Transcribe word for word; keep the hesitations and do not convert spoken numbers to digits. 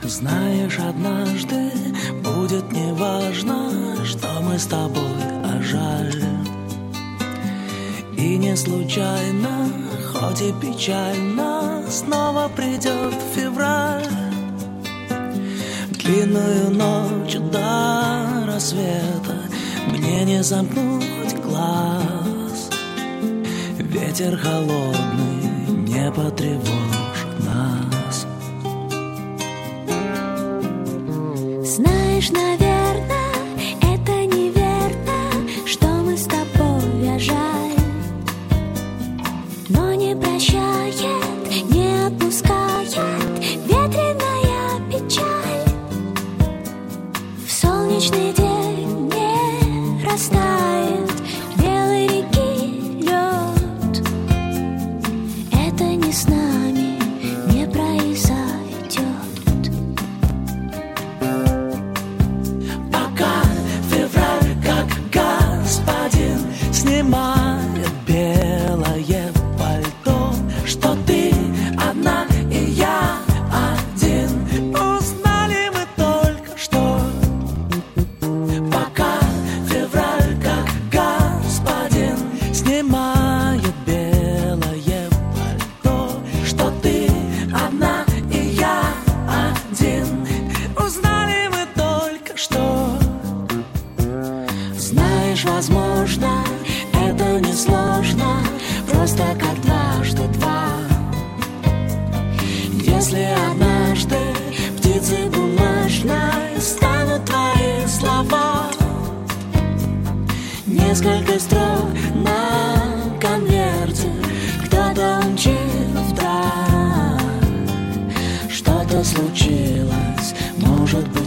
Знаешь, однажды будет неважно, что мы с тобой, а жаль. И не случайно, хоть и печально, снова придет февраль. Длинную ночь до рассвета мне не замкнуть глаз. Ветер холодный не потревожит нас. Знаешь, наверное, это неверно, что мы с тобой, а жаль. Но не прощает, не отпускает ветреная печаль. В солнечный день не растает белой реки лед. Это не с нами не произойдет. Снимает белое пальто, что ты одна и я один. Узнали мы только что, пока февраль как господин снимает белое пальто, что ты одна и я один. Узнали мы только что. Знаешь, возможно, это несложно, просто как дважды два. Если однажды птицей бумажной станут твои слова, несколько строк на конверте кто-то умчит вдаль. Что-то случилось, может быть.